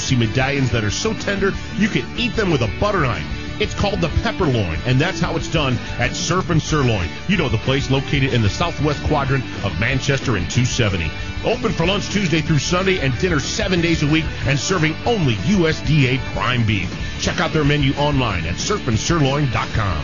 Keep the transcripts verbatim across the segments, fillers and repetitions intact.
juicy medallions that are so tender you can eat them with a butter knife. It's called the pepper loin, and that's how it's done at Surf and Sirloin. You know the place located in the southwest quadrant of Manchester and two seventy. Open for lunch Tuesday through Sunday and dinner seven days a week and serving only U S D A prime beef. Check out their menu online at surf and sirloin dot com.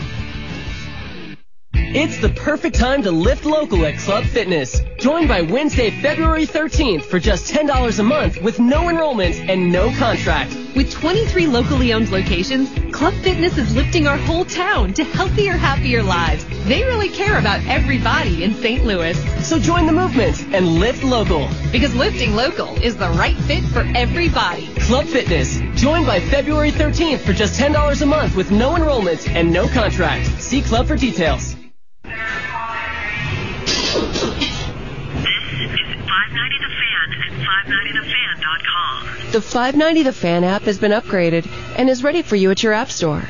It's the perfect time to lift local at Club Fitness. Join by Wednesday, February thirteenth for just ten dollars a month with no enrollment and no contract. With twenty-three locally owned locations, Club Fitness is lifting our whole town to healthier, happier lives. They really care about everybody in Saint Louis. So join the movement and lift local. Because lifting local is the right fit for everybody. Club Fitness. Join by February thirteenth for just ten dollars a month with no enrollment and no contract. See Club for details. five ninety The Fan at five ninety the fan dot com. The five ninety The Fan app has been upgraded and is ready for you at your app store.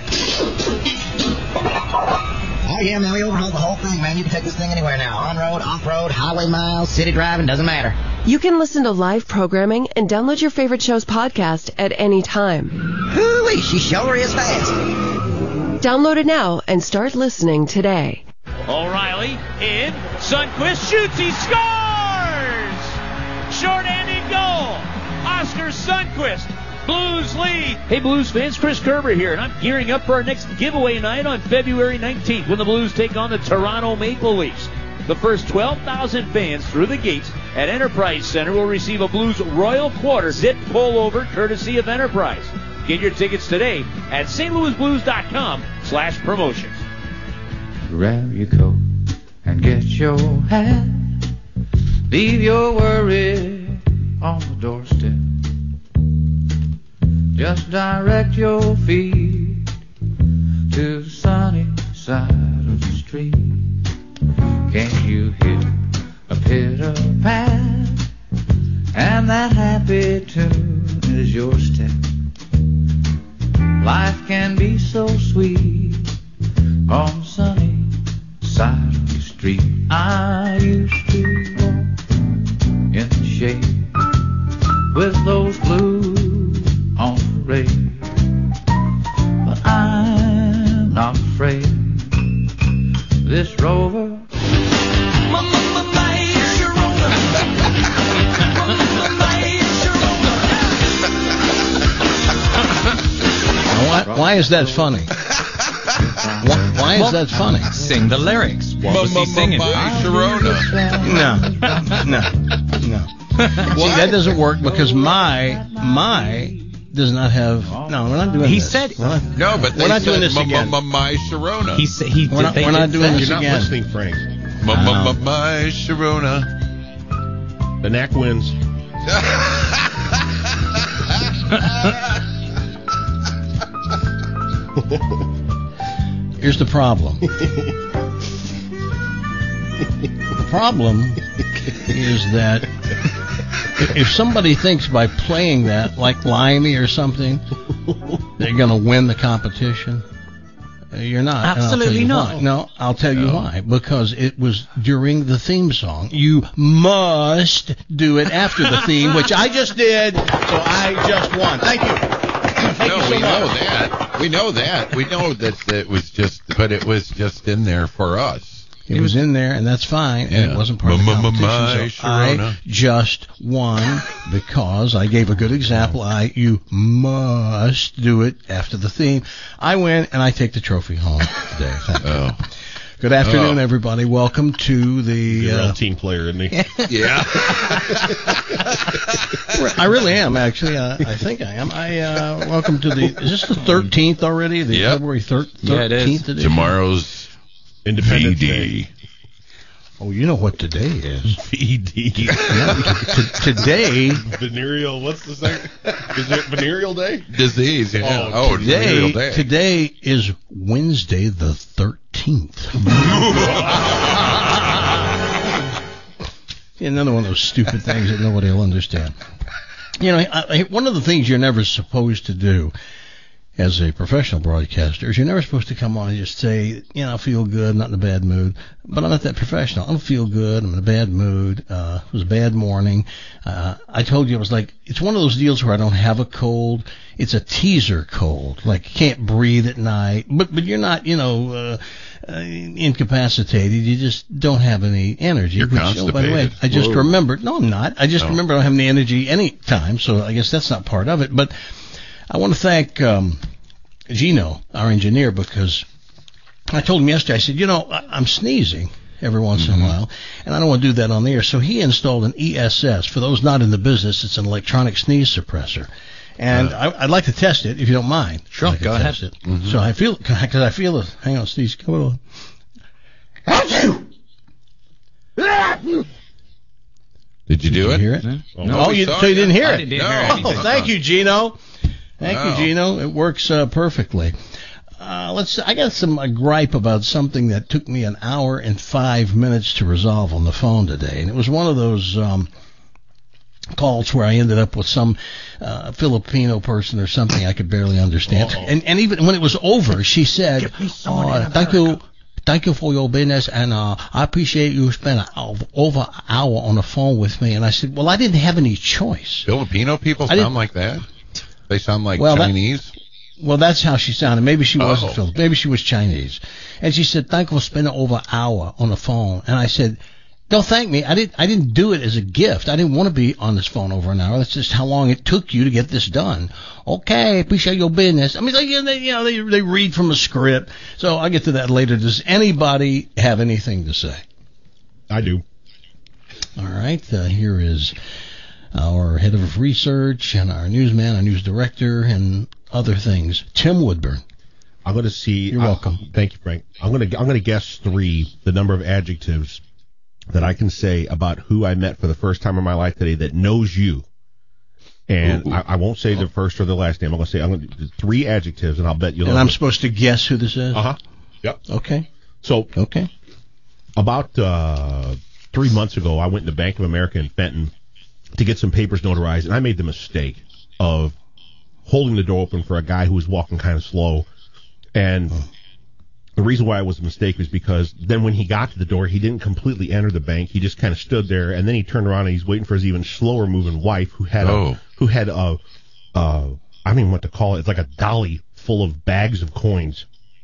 Oh, yeah, man, we overhauled the whole thing, man. You can take this thing anywhere now. On-road, off-road, highway miles, city driving, doesn't matter. You can listen to live programming and download your favorite show's podcast at any time. Hoo-wee, she sure is fast. Download it now and start listening today. O'Reilly in. Sundquist shoots. He scores! Short and in goal. Oscar Sundquist. Blues lead. Hey, Blues fans, Chris Kerber here, and I'm gearing up for our next giveaway night on February nineteenth when the Blues take on the Toronto Maple Leafs. The first twelve thousand fans through the gates at Enterprise Center will receive a Blues Royal Quarter zip pullover courtesy of Enterprise. Get your tickets today at st louis blues dot com slash promotions. Grab your coat and get your hat. Leave your worries on the doorstep. Just direct your feet to the sunny side of the street. Can't you hear a pitter-pat? And that happy tune is your step. Life can be so sweet on the sunny side of the street. I used to walk in the shade with those blues on parade, but I'm not afraid. This rover, my, my, my, my Sharona. My, my, my Sharona. Why, why is that funny? Why, why is that funny? Sing the lyrics. What was he singing? Sharona. No, no, no. See, that doesn't work because my my does not have. No, we're not doing. He this. said not, no, but we're not doing this again. My Sharona. He said he. We're not, we're not doing this You're again. not listening, Frank. My Sharona. The Knack wins. Here's the problem. The problem is that if somebody thinks by playing that, like Limey or something, they're going to win the competition, you're not. Absolutely and I'll not. Why. No, I'll tell you no. why. Because it was during the theme song. You must do it after the theme, which I just did, so I just won. Thank you. Thank no, you so we much. know that. We know that. We know that it was just, but it was just in there for us. It was in there, and that's fine. And yeah. It wasn't part of the competition. So I just won because I gave a good example. I you must do it after the theme. I win, and I take the trophy home today. Thank you. Oh. Good afternoon, oh. everybody. Welcome to the... You're uh, a team player, isn't he? Yeah. I really am, actually. Uh, I think I am. I uh, welcome to the... Is this the thirteenth already? The yep. February thirteenth yeah, it is. edition? Tomorrow's Independence V D. Day. Oh, you know what today is. V D. Yeah, t- today... Venereal, what's the second? Is it Venereal Day? Disease, yeah. Oh, oh today, day. today is Wednesday the thirteenth. Another one of those stupid things that nobody will understand. You know, I, I, one of the things you're never supposed to do as a professional broadcaster, is you're never supposed to come on and just say, you know, I feel good, I'm not in a bad mood. But I'm not that professional. I don't feel good. I'm in a bad mood. Uh, it was a bad morning. Uh, I told you it was like, it's one of those deals where I don't have a cold. It's a teaser cold. Like, you can't breathe at night. But, but you're not, you know, uh, uh, incapacitated. You just don't have any energy. You're Which, constipated. oh, by the way, I just Whoa. remembered. No, I'm not. I just Oh. remember I don't have any energy any time. So I guess that's not part of it. But I want to thank um, Gino, our engineer, because I told him yesterday, I said, you know, I- I'm sneezing every once Mm-hmm. in a while, and I don't want to do that on the air. So he installed an E S S. For those not in the business, it's an electronic sneeze suppressor. And Uh, I, I'd like to test it, if you don't mind. Sure, I'd like to go ahead. test It. So I feel, because I feel it. Hang on, sneeze. Come on. Did you do Did it? you hear it? No. No, oh, we you, saw so you it. didn't hear I it? didn't hear No. anything. Oh, thank you, Gino. Thank Wow. you, Gino. It works uh, perfectly. Uh, let's. I got some uh, gripe about something that took me an hour and five minutes to resolve on the phone today, and it was one of those um, calls where I ended up with some uh, Filipino person or something I could barely understand. Uh-oh. And and even when it was over, she said, oh, "Thank you." Thank you for your business, and uh, I appreciate you spending over an hour on the phone with me. And I said, well, I didn't have any choice. Filipino people I didn't- sound like that? They sound like Well, that- Chinese? Well, that's how she sounded. Maybe she wasn't Oh. Filipino. Maybe she was Chinese. And she said, thank you for spending over an hour on the phone. And I said, don't thank me. I didn't, I didn't do it as a gift. I didn't want to be on this phone over an hour. That's just how long it took you to get this done. Okay, appreciate your business. I mean, like, you know, they, you know, they, they read from a script. So I'll get to that later. Does anybody have anything to say? I do. All right. Uh, here is our head of research and our newsman, our news director, and other things, Tim Woodburn. I'm going to see. You're uh, welcome. thank you, Frank. I'm going to I'm going to guess three, the number of adjectives that I can say about who I met for the first time in my life today that knows you. And Ooh. I, I won't say the first or the last name. I'm going to say I'm going to do three adjectives, and I'll bet you'll. And I'm supposed to guess who this is? Uh huh. Yep. Okay. So Okay. about uh, three months ago, I went to Bank of America in Fenton to get some papers notarized, and I made the mistake of holding the door open for a guy who was walking kind of slow. And the reason why it was a mistake is because then when he got to the door, he didn't completely enter the bank. He just kind of stood there, and then he turned around and he's waiting for his even slower moving wife, who had Oh. a who had a uh, I don't even know what to call it. It's like a dolly full of bags of coins.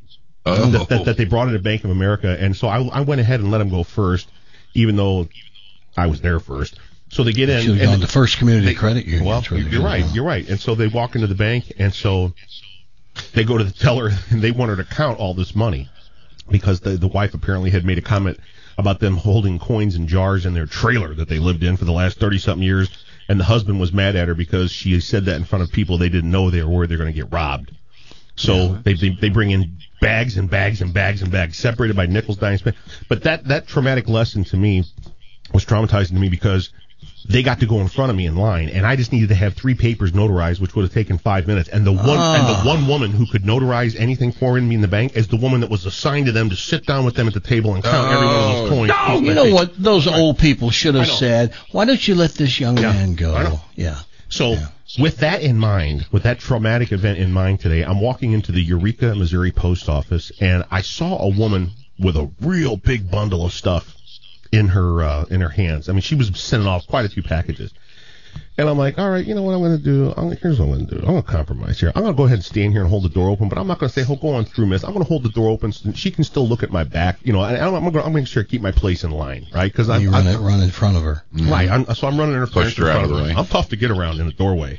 Oh. That, that, that they brought into Bank of America, and so I, I went ahead and let him go first, even though I was there first. So they get in. Should have and gone to First Community they- Credit Union. Well, That's where you're they go right. now. You're right. And so they walk into the bank, and so they go to the teller, and they want her to count all this money because the the wife apparently had made a comment about them holding coins in jars in their trailer that they lived in for the last thirty something years, and the husband was mad at her because she said that in front of people they didn't know they were worried they're going to get robbed. So Yeah. they, they they bring in bags and bags and bags and bags separated by nickels, dimes. But that that traumatic lesson to me was traumatizing to me because they got to go in front of me in line, and I just needed to have three papers notarized, which would have taken five minutes. And the one Ah. and the one woman who could notarize anything for me in the bank is the woman that was assigned to them to sit down with them at the table and count every one of those coins. Oh, you know what those old people should have I know. said? Why don't you let this young Yeah, man I go? know. Yeah. So Yeah. with that in mind, with that traumatic event in mind today, I'm walking into the Eureka, Missouri post office, and I saw a woman with a real big bundle of stuff in her uh, in her hands. I mean, she was sending off quite a few packages. And I'm like, all right, you know what I'm going to do? I'm, here's what I'm going to do. I'm going to compromise here. I'm going to go ahead and stand here and hold the door open, but I'm not going to say, oh, go on through, miss. I'm going to hold the door open so she can still look at my back. You know, and I'm, I'm going to I'm make sure to keep my place in line, right? Because I'm You run, it, run in front of her. Right. I'm, so I'm running her Pushed her in out front of the her. way. I'm tough to get around in a doorway.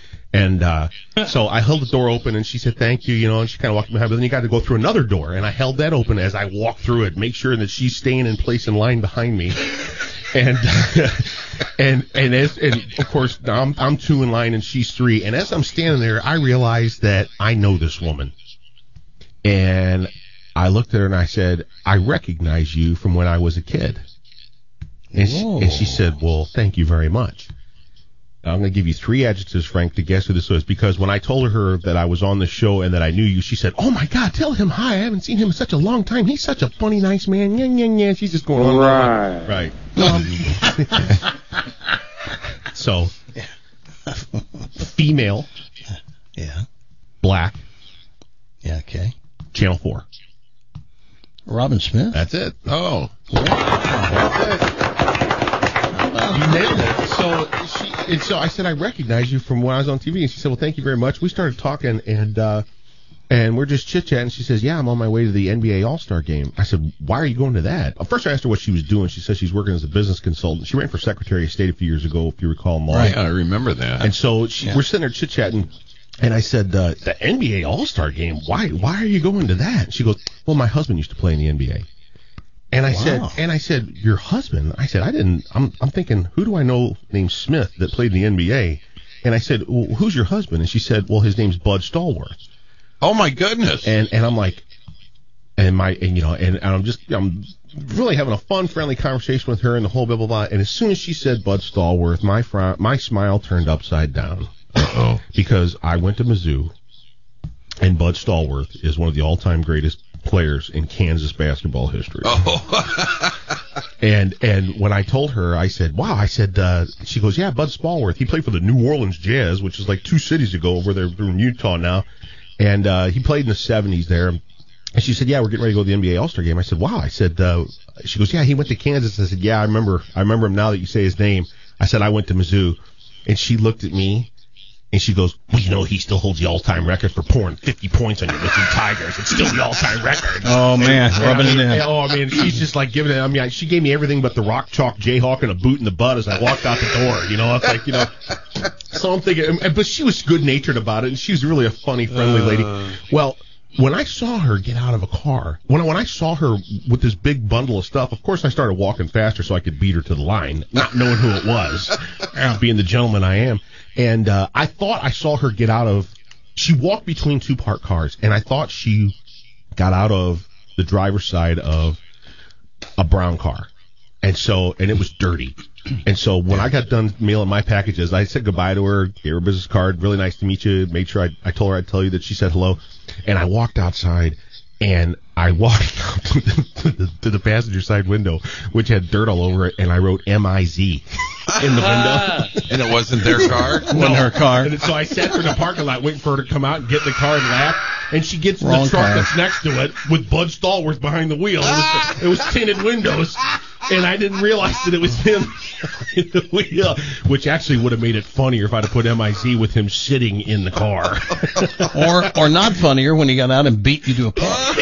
And uh, so I held the door open, and she said, thank you, you know, and she kind of walked behind. But then you got to go through another door, and I held that open as I walked through it, make sure that she's staying in place in line behind me. And and and as and of course I'm I'm two in line and she's three. And as I'm standing there, I realized that I know this woman. And I looked at her and I said, I recognize you from when I was a kid. And she, and she said, well, thank you very much. Now, I'm going to give you three adjectives, Frank, to guess who this was, because when I told her that I was on the show and that I knew you, she said, oh, my God, tell him hi. I haven't seen him in such a long time. He's such a funny, nice man. Yeah, yeah, yeah. She's just going on. Right. Right. Um, so, female, Yeah. black, Yeah, okay. Channel four. Robin Smith? That's it. Oh. Wow. That's it. You nailed it. So, she, and so I said, I recognize you from when I was on T V. And she said, well, thank you very much. We started talking, and uh, and we're just chit-chatting. She says, yeah, I'm on my way to the N B A All-Star game. I said, why are you going to that? First, I asked her what she was doing. She said she's working as a business consultant. She ran for Secretary of State a few years ago, if you recall, Molly. Right, I remember that. And so she, Yeah. we're sitting there chit-chatting. And I said, uh, the N B A All-Star game, why why are you going to that? She goes, well, my husband used to play in the N B A. And I Wow. said, and I said, your husband? I said, I didn't, I'm I'm thinking, who do I know named Smith that played in the N B A? And I said, well, who's your husband? And she said, well, his name's Bud Stallworth. Oh, my goodness. And and I'm like, and my, and you know, and, and I'm just, I'm really having a fun, friendly conversation with her and the whole blah, blah, blah. And as soon as she said Bud Stallworth, my fr- my smile turned upside down. Uh-oh. Because I went to Mizzou, and Bud Stallworth is one of the all-time greatest players in Kansas basketball history. Oh. and and when I told her, I said, wow, I said, uh, she goes, yeah, Bud Stallworth. He played for the New Orleans Jazz, which is like two cities ago where they're, they're in Utah now. And uh, he played in the seventies there. And she said, yeah, we're getting ready to go to the N B A All-Star game. I said, wow. I said, uh, she goes, yeah, he went to Kansas. I said, yeah, I remember, I remember him now that you say his name. I said, I went to Mizzou. And she looked at me. And she goes, well, you know, he still holds the all-time record for pouring fifty points on your Mizzou Tigers. It's still the all-time record. Oh, man, and, rubbing and, it in. Oh, I mean, she's just like giving it. I mean, she gave me everything but the rock chalk Jayhawk and a boot in the butt as I walked out the door. You know, it's like, you know. So I'm thinking, but she was good-natured about it, and she was really a funny, friendly lady. Uh. Well, when I saw her get out of a car, when I, when I saw her with this big bundle of stuff, of course I started walking faster so I could beat her to the line, not knowing who it was, being the gentleman I am. And uh, I thought I saw her get out of, she walked between two parked cars, and I thought she got out of the driver's side of a brown car. And so, and it was dirty. And so when I got done mailing my packages, I said goodbye to her, gave her a business card, really nice to meet you, made sure I, I told her I'd tell you that she said hello. And I walked outside, and I walked out to the, to the passenger side window, which had dirt all over it, and I wrote M I Z in the window. And it wasn't their car? It wasn't her car. And so I sat there in the parking lot waiting for her to come out and get in the car and laugh. And she gets in Wrong the truck car. that's next to it with Bud Stallworth behind the wheel. It was, it was tinted windows. And I didn't realize that it was him behind the wheel, which actually would have made it funnier if I'd have put M I Z with him sitting in the car. or or not funnier when he got out and beat you to a pulp.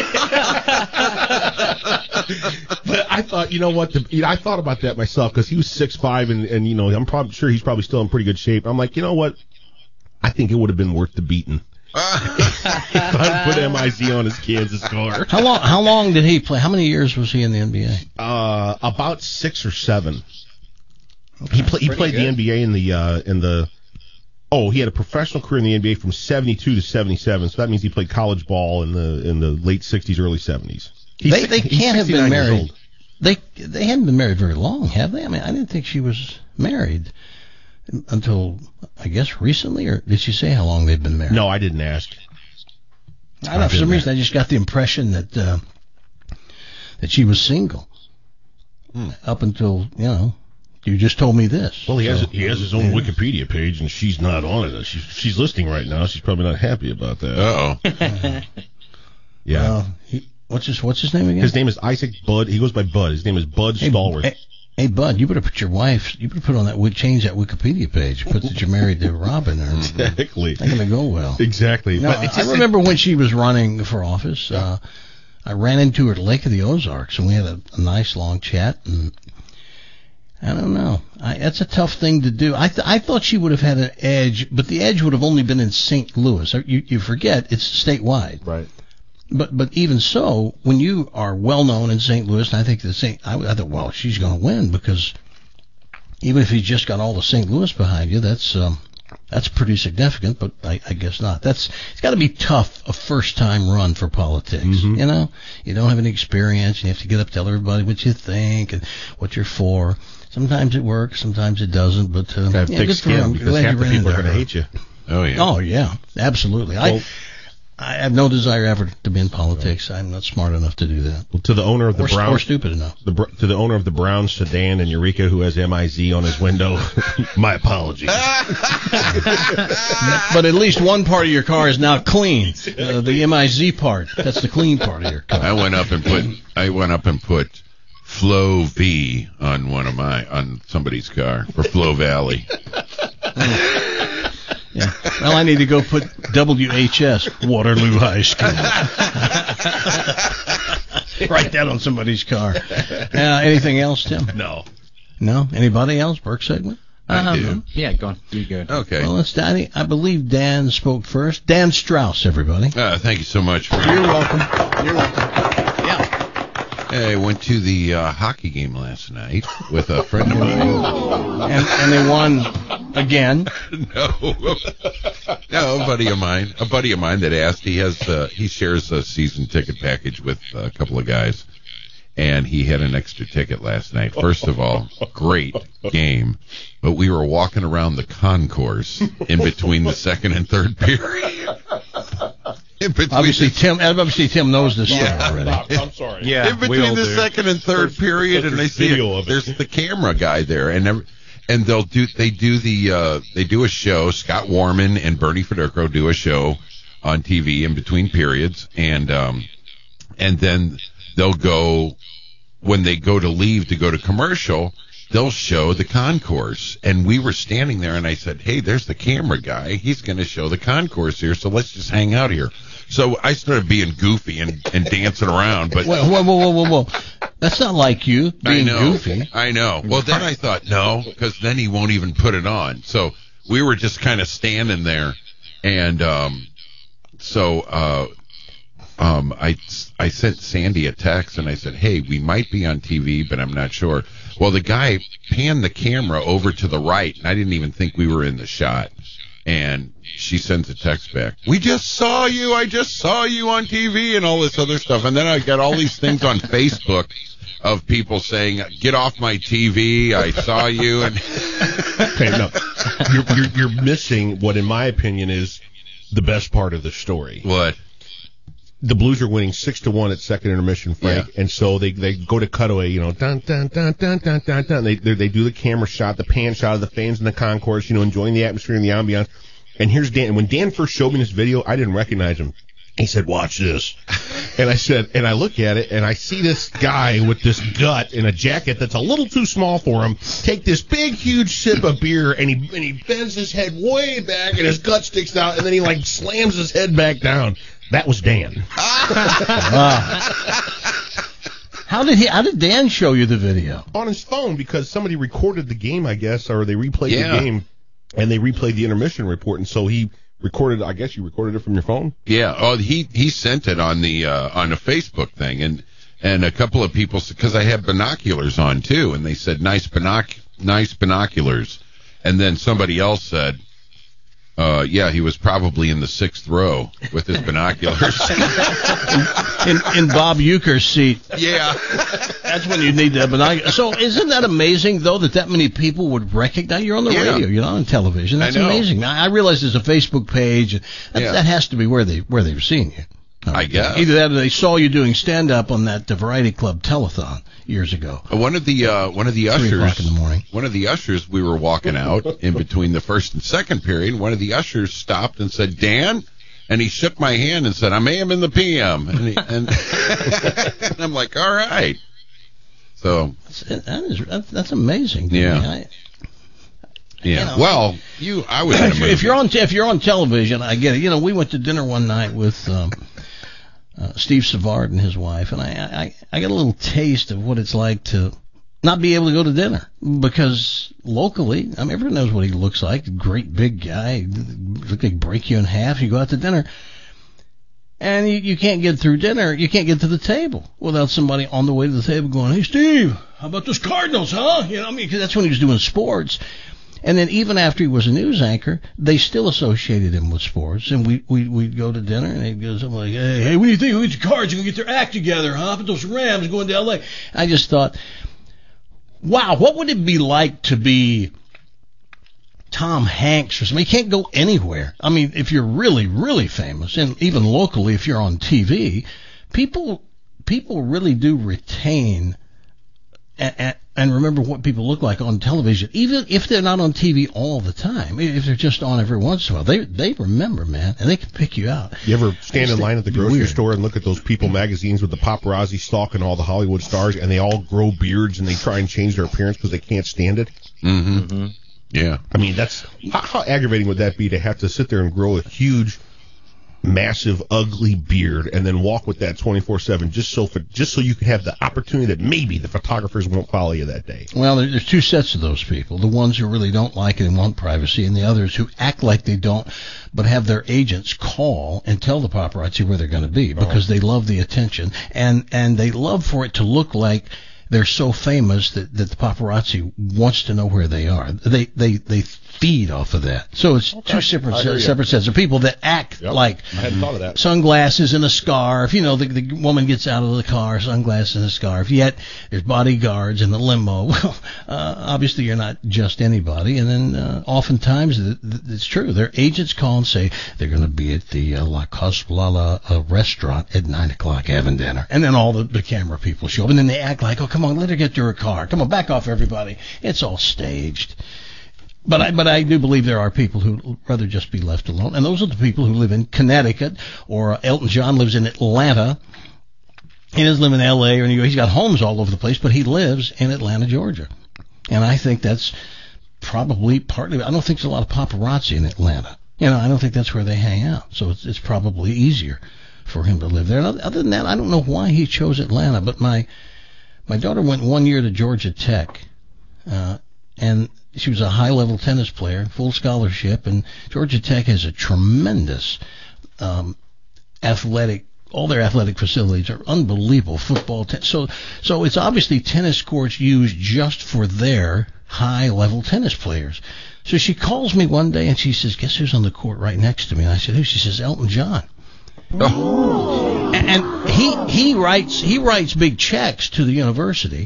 But I thought, you know what? The, you know, I thought about that myself because he was six five, and, and you know, I'm probably sure he's probably still in pretty good shape. I'm like, you know what? I think it would have been worth the beating if I put M I Z on his Kansas car. How long? How long did he play? How many years was he in the N B A? Uh, about six or seven. He played. He played good. the N B A in the uh, in the. Oh, he had a professional career in the N B A from seventy-two to seventy-seven. So that means he played college ball in the in the late sixties, early seventies. He's They six- they he's can't have been sixty-nine years married. old. They they hadn't been married very long, have they? I mean, I didn't think she was married until I guess recently. Or did she say how long they've been married? No, I didn't ask. I don't know. For some reason, I just got the impression that uh, that she was single Hmm. up until you know. You just told me this. Well, he has So, he has his own yeah. Wikipedia page, and she's not on it. She's she's listening right now. She's probably not happy about that. Uh-oh. Yeah. Well, he, what's his what's his name again? His name is Isaac Bud. He goes by Bud. His name is Bud Hey, Stallworth. Hey, hey, Bud, you better put your wife. You better put on that. Would change that Wikipedia page. Put that you're married to Robin. Or Exactly. not gonna go well. Exactly. No, But it's I just- remember when she was running for office. Uh, I ran into her at Lake of the Ozarks, and we had a, a nice long chat. And I don't know. I, that's a tough thing to do. I th- I thought she would have had an edge, but the edge would have only been in Saint Louis. You you forget it's statewide. Right. But but even so, when you are well known in Saint Louis, and I think the Saint, I, I thought, well, she's going to win because even if you just got all the Saint Louis behind you, that's um, that's pretty significant. But I, I guess not. That's it's got to be tough a first time run for politics. Mhm. You know, you don't have any experience. You have to get up, tell everybody what you think and what you're for. Sometimes it works, sometimes it doesn't. But uh, Have yeah, thick good for him. skin because Glad half you the ran people are into going to her. hate you. Oh, yeah. Oh yeah, absolutely. I Well, I have no desire ever to be in politics. I'm not smart enough to do that. Well, to the owner of the or, Browns, or stupid enough. The, to the owner of the Brown sedan in Eureka who has M I Z on his window, my apologies. But at least one part of your car is now clean. Uh, the M I Z part. That's the clean part of your car. I went up and put. I went up and put Flow V on one of my on somebody's car for Flow Valley. Yeah. Well, I need to go put W H S, Waterloo High School. Write that on somebody's car. Uh, anything else, Tim? No. No? Anybody else? Work segment? I do. Yeah, go on. You good. Okay. Well, it's Danny. I believe Dan spoke first. Dan Strauss, everybody. Uh, thank you so much. For You're welcome. You're welcome. Yeah. I went to the uh, hockey game last night with a friend of mine. And, and they won again. No. No, a buddy of mine. A buddy of mine that asked. He has. Uh, he shares a season ticket package with a couple of guys. And he had an extra ticket last night. First of all, great game. But we were walking around the concourse in between the second and third period. Obviously, Tim. Obviously, Tim knows this story Yeah. already. I'm sorry. Yeah, in between the second and third period, and they see video it, of it. there's the camera guy there, and every, and they'll do they do the uh, they do a show. Scott Warman and Bernie Federico do a show on T V in between periods, and um, and then they'll go when they go to leave to go to commercial. They'll show the concourse, and we were standing there, and I said, "Hey, there's the camera guy. He's going to show the concourse here, so let's just hang out here." So I started being goofy and, and dancing around, but whoa, whoa, whoa, whoa, whoa! That's not like you being I know, goofy. I know. Well, then I thought no, because then he won't even put it on. So we were just kind of standing there, and um, so uh, um, I I sent Sandy a text, and I said, "Hey, we might be on T V, but I'm not sure." Well, the guy panned the camera over to the right, and I didn't even think we were in the shot. And she sends a text back. "We just saw you. I just saw you on T V," and all this other stuff. And then I got all these things on Facebook of people saying, "Get off my T V. I saw you." And okay, no, you're, you're you're missing what, in my opinion, is the best part of the story. What? The Blues are winning six to one at second intermission, Frank, Yeah. and so they they go to cutaway, you know, dun dun dun dun dun dun dun. They they do the camera shot, the pan shot of the fans in the concourse, you know, enjoying the atmosphere and the ambiance. And here's Dan. And when Dan first showed me this video, I didn't recognize him. He said, "Watch this," and I said, and I look at it, and I see this guy with this gut in a jacket that's a little too small for him take this big, huge sip of beer, and he and he bends his head way back, and his gut sticks out, and then he like slams his head back down. That was Dan. Wow. How did he? How did Dan show you the video? On his phone, because somebody recorded the game, I guess, or they replayed Yeah. the game, and they replayed the intermission report, and so he recorded. I guess you recorded it from your phone. Yeah. Oh, he he sent it on the uh, on a Facebook thing, and and a couple of people, because I had binoculars on too, and they said nice binoc nice binoculars, and then somebody else said, Uh, yeah, he was probably in the sixth row with his binoculars. in, in Bob Euchre's seat. Yeah. That's when you need that binocular. So isn't that amazing, though, that that many people would recognize you're on the Yeah. radio, you're not on television. That's I know. amazing. I, I realize there's a Facebook page. That, Yeah. that has to be where they where they've seen you. I guess. Either that or they saw you doing stand-up on that uh, Variety Club telethon years ago. One of the uh, one of the Three o'clock ushers in the morning. One of the ushers, we were walking out in between the first and second period. One of the ushers stopped and said, "Dan," and he shook my hand and said, "I'm A M in the P M." And, he, and, and I'm like, "All right." So That's, that is that's, that's amazing. Yeah. I mean, I, yeah. You know. Well, you, I was. In a if, movie. if you're on if you're on television, I get it. You know, we went to dinner one night with um, uh, Steve Savard and his wife, and I, I I got a little taste of what it's like to not be able to go to dinner because locally, I mean, everyone knows what he looks like. Great big guy, look like break you in half. You go out to dinner. And you, you can't get through dinner, you can't get to the table without somebody on the way to the table going, "Hey, Steve, how about those Cardinals, huh?" You know, I mean, 'cause that's when he was doing sports. And then even after he was a news anchor, they still associated him with sports. And we, we, we'd go to dinner, and he'd go something like, hey, hey, what do you think? Who gets your Cards? You going to get their act together, huh? But those Rams going to L A. I just thought, wow, what would it be like to be Tom Hanks or something. You can't go anywhere. I mean, if you're really, really famous, and even locally, if you're on T V, people people really do retain and, and remember what people look like on television, even if they're not on T V all the time. If they're just on every once in a while, they they remember, man, and they can pick you out. You ever stand in line at the grocery weird. store and look at those People magazines with the paparazzi stalking all the Hollywood stars, and they all grow beards and they try and change their appearance because they can't stand it? Mm-hmm. mm-hmm. Yeah. I mean, that's how, how aggravating would that be to have to sit there and grow a huge, massive, ugly beard and then walk with that twenty-four seven just so for, just so you can have the opportunity that maybe the photographers won't follow you that day. Well, there, there's two sets of those people. The ones who really don't like it and want privacy, and the others who act like they don't, but have their agents call and tell the paparazzi where they're going to be because oh. they love the attention, and, and they love for it to look like they're so famous that, that the paparazzi wants to know where they are. They they they feed off of that. So it's okay. two separate se- separate sets of people that act yep. like I hadn't thought of that. Sunglasses and a scarf. You know, the, the woman gets out of the car, sunglasses and a scarf. Yet there's bodyguards in the limo. Well, uh, obviously you're not just anybody. And then uh, oftentimes th- th- it's true. Their agents call and say they're going to be at the uh, La Cosplala uh, restaurant at nine o'clock having dinner. And then all the, the camera people show up, and then they act like, oh, come on, let her get to her car. Come on, back off, everybody. It's all staged. But I, but I do believe there are people who would rather just be left alone. And those are the people who live in Connecticut, or uh, Elton John lives in Atlanta. He doesn't live in L A or New York. He's got homes all over the place, but he lives in Atlanta, Georgia. And I think that's probably partly, I don't think there's a lot of paparazzi in Atlanta. You know, I don't think that's where they hang out. So it's, it's probably easier for him to live there. And other than that, I don't know why he chose Atlanta, but my my daughter went one year to Georgia Tech, uh, and she was a high-level tennis player, full scholarship, and Georgia Tech has a tremendous um, athletic, all their athletic facilities are unbelievable, football, ten, so so it's obviously tennis courts used just for their high-level tennis players. So she calls me one day and she says, guess who's on the court right next to me? And I said, who? She says, Elton John. Oh. And he he writes he writes big checks to the university,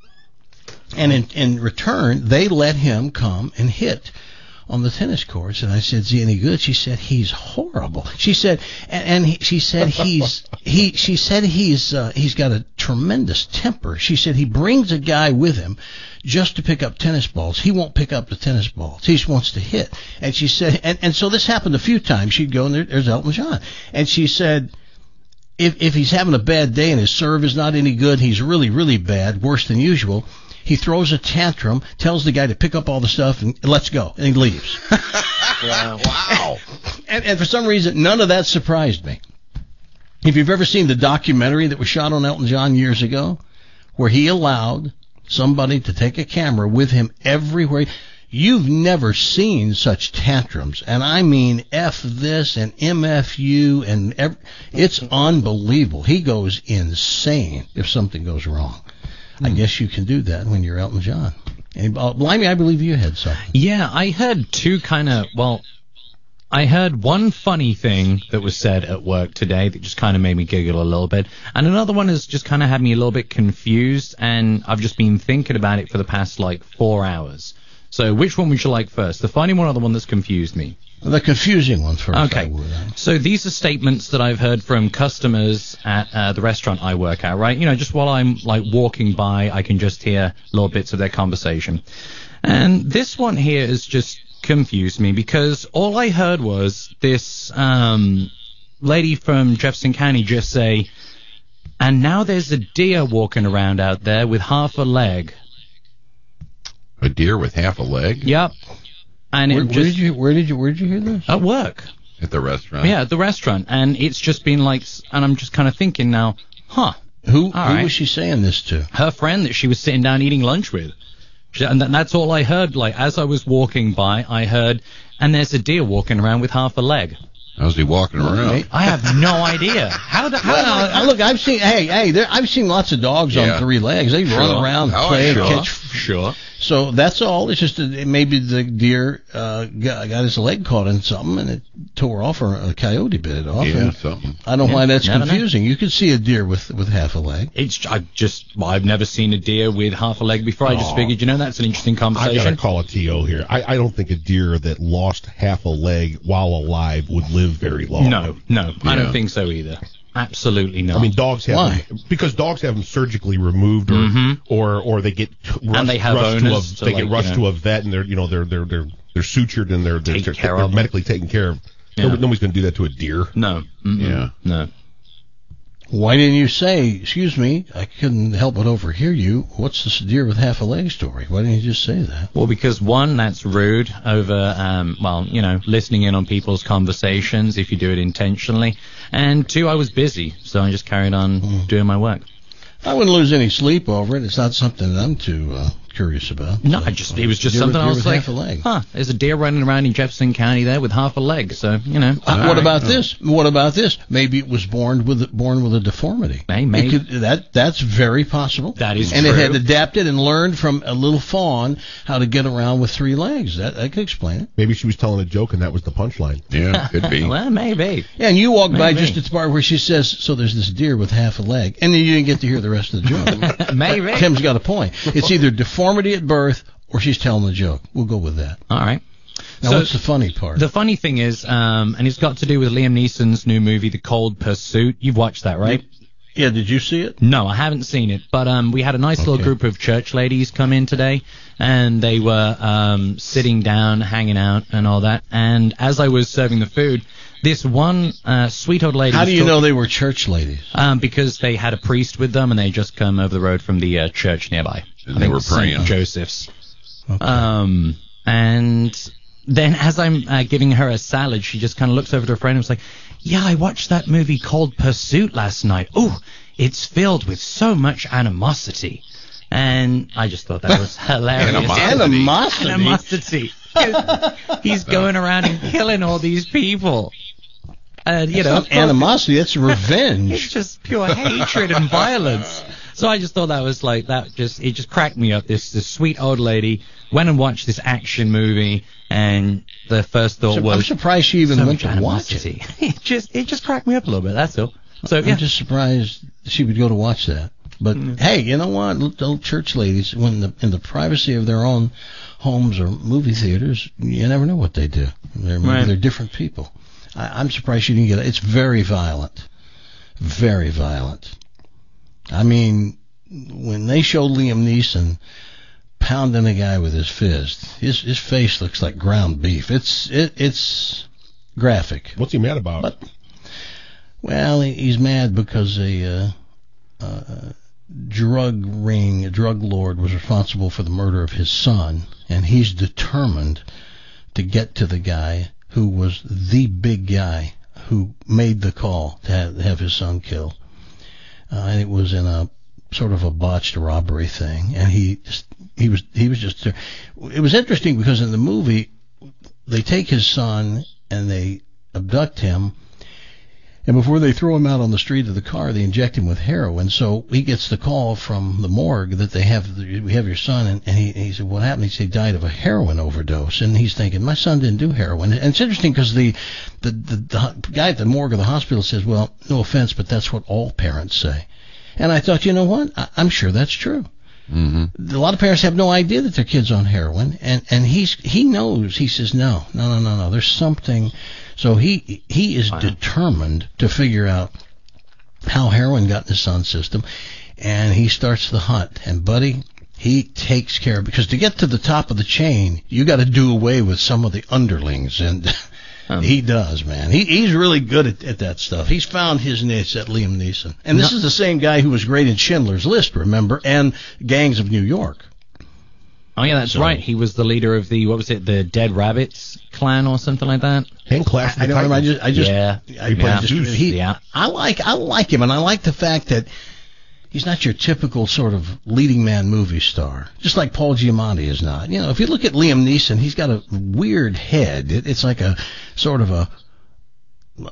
and in, in return they let him come and hit on the tennis courts. And I said, is he any good? She said, he's horrible. She said, and, and he, she said he's he she said he's uh, he's got a tremendous temper. She said he brings a guy with him just to pick up tennis balls. He won't pick up the tennis balls. He just wants to hit. And she said, and, and so this happened a few times. She'd go, and there, there's Elton John. And she said, if if he's having a bad day and his serve is not any good, he's really, really bad, worse than usual, he throws a tantrum, tells the guy to pick up all the stuff, and let's go, and he leaves. Wow. Wow. And, and for some reason, none of that surprised me. If you've ever seen the documentary that was shot on Elton John years ago, where he allowed somebody to take a camera with him everywhere, you've never seen such tantrums. And I mean F this and M F U, and ev- it's unbelievable. He goes insane if something goes wrong. I guess you can do that when you're Elton John. And, uh, Blimey, I believe you had something. Yeah, I heard two kind of, well, I heard one funny thing that was said at work today that just kind of made me giggle a little bit. And another one has just kind of had me a little bit confused, and I've just been thinking about it for the past, like, four hours. So which one would you like first? The funny one or the one that's confused me? The confusing one first. Okay. So these are statements that I've heard from customers at uh, the restaurant I work at, right? You know, just while I'm, like, walking by, I can just hear little bits of their conversation. And this one here has just confused me because all I heard was this um, lady from Jefferson County just say, and now there's a deer walking around out there with half a leg. A deer with half a leg? Yep. And where, it just, where did you where did you where did you hear this? At work. At the restaurant. Yeah, at the restaurant, and it's just been like, and I'm just kind of thinking now, huh? Who who right. was she saying this to? Her friend that she was sitting down eating lunch with, she, and that's all I heard. Like as I was walking by, I heard, and there's a deer walking around with half a leg. How's he walking around? Okay. I have no idea. How? The, how well, I, look, I've seen. Hey, hey, there, I've seen lots of dogs yeah. on three legs. They sure. run around, oh, play, sure. catch Sure. So that's all. It's just that maybe the deer uh, got, got his leg caught in something and it tore off, or a coyote bit it off. Yeah, and something. I don't know Yeah, why that's never know. confusing. You could see a deer with, with half a leg. It's I just well, I've never seen a deer with half a leg before. I just Oh. figured, you know, that's an interesting I conversation. gotta call a T O here. I, I don't think a deer that lost half a leg while alive would live very long. No, no, I Yeah. don't think so either. Absolutely not. I mean, dogs have Why? them, because dogs have them surgically removed, or Mhm. or, or they get rushed, they have rushed to a, owners to, they like, get rushed you know, to a vet, and they're you know they're they're they're they're sutured and they're they're, Take they're, care they're of them. medically taken care of. Yeah. Nobody, nobody's going to do that to a deer. no, mm-mm. Yeah. no. Why didn't you say, excuse me, I couldn't help but overhear you. What's this deer with half a leg story? Why didn't you just say that? Well, because one, that's rude over, um, well, you know, listening in on people's conversations if you do it intentionally. And two, I was busy, so I just carried on Mm. doing my work. I wouldn't lose any sleep over it. It's not something that I'm too uh, curious about. No, So, I just, it was just deer with- something I deer was with like, half a leg. huh, there's a deer running around in Jefferson County there with half a leg, so, you know. Uh, all what right. about this? What about this? Maybe it was born with born with a deformity. May- may- It could, that that's very possible. That is and true. it had adapted and learned from a little fawn how to get around with three legs. That that could explain it. Maybe she was telling a joke and that was the punchline. Yeah, could be. Well, maybe. Yeah, and you walked by Maybe. just at the part where she says, "So there's this deer with half a leg," and then you didn't get to hear the rest of the joke. Maybe. Tim's got a point. It's either deformity at birth or she's telling the joke. We'll go with that. All right. Now, So- what's the funny part? The funny thing is, um, and it's got to do with Liam Neeson's new movie, The Cold Pursuit. You've watched that, right? Yeah, did you see it? No, I haven't seen it, but um, we had a nice little Okay. group of church ladies come in today, and they were um, sitting down, hanging out, and all that. And as I was serving the food, this one uh, sweet old lady. How was do you talk- know they were church ladies? Um, because they had a priest with them, and they just come over the road from the uh, church nearby. And I they think were Saint praying. Joseph's. Okay. Um, and then as I'm uh, giving her a salad, she just kind of looks over to her friend and was like, "Yeah, I watched that movie Cold Pursuit last night. Ooh, it's filled with so much animosity." And I just thought that was hilarious. Animosity. Animosity. Animosity. He's going around and killing all these people. And, you That's know, not animosity. That's revenge. it's just pure hatred and violence. So I just thought that was like that. Just it just cracked me up. This this sweet old lady went and watched this action movie, and the first thought So- was, I'm surprised she even so went much to watch it. animosity. It just it just cracked me up a little bit. That's all. So yeah, I'm just surprised she would go to watch that. But hey, you know what? Little church ladies, when the, in the privacy of their own homes or movie theaters, you never know what they do. They're maybe Right. they're different people. I, I'm surprised she didn't get it. It's very violent, very violent. I mean, when they showed Liam Neeson pounding a guy with his fist, his his face looks like ground beef. It's it, it's graphic. What's he mad about? But well, he- he's mad because a uh, uh, drug ring, a drug lord, was responsible for the murder of his son, and he's determined to get to the guy who was the big guy who made the call to have, have his son killed. Uh, and it was in a sort of a botched robbery thing, and he just, he was he was just. It was interesting because in the movie they take his son and they abduct him. And before they throw him out on the street of the car, they inject him with heroin. So he gets the call from the morgue that they have, we have your son. And, and he, he said, what happened? He said, he died of a heroin overdose. And he's thinking, my son didn't do heroin. And it's interesting because the, the, the, the guy at the morgue of the hospital says, well, no offense, but that's what all parents say. And I thought, you know what? I, I'm sure that's true. Mm-hmm. A lot of parents have no idea that their kid's on heroin, and and he's he knows. He says no, no, no, no, no. There's something. So he he is Wow. determined to figure out how heroin got in his son's system, and he starts the hunt. And buddy, he takes care of, because to get to the top of the chain, you got to do away with some of the underlings, and Um, he does, man. He he's really good at, at that stuff. He's found his niche at Liam Neeson, and this No. is the same guy who was great in Schindler's List, remember, and Gangs of New York. oh yeah, that's So- right. He was the leader of the what was it, the Dead Rabbits clan or something like that. Hand Clash of I the don't remember. I Titans. just, I just, Yeah. I, Yeah. I just, he, Yeah. I like, I like him, and I like the fact that he's not your typical sort of leading man movie star, just like Paul Giamatti is not. You know, if you look at Liam Neeson, he's got a weird head. It, it's like a sort of a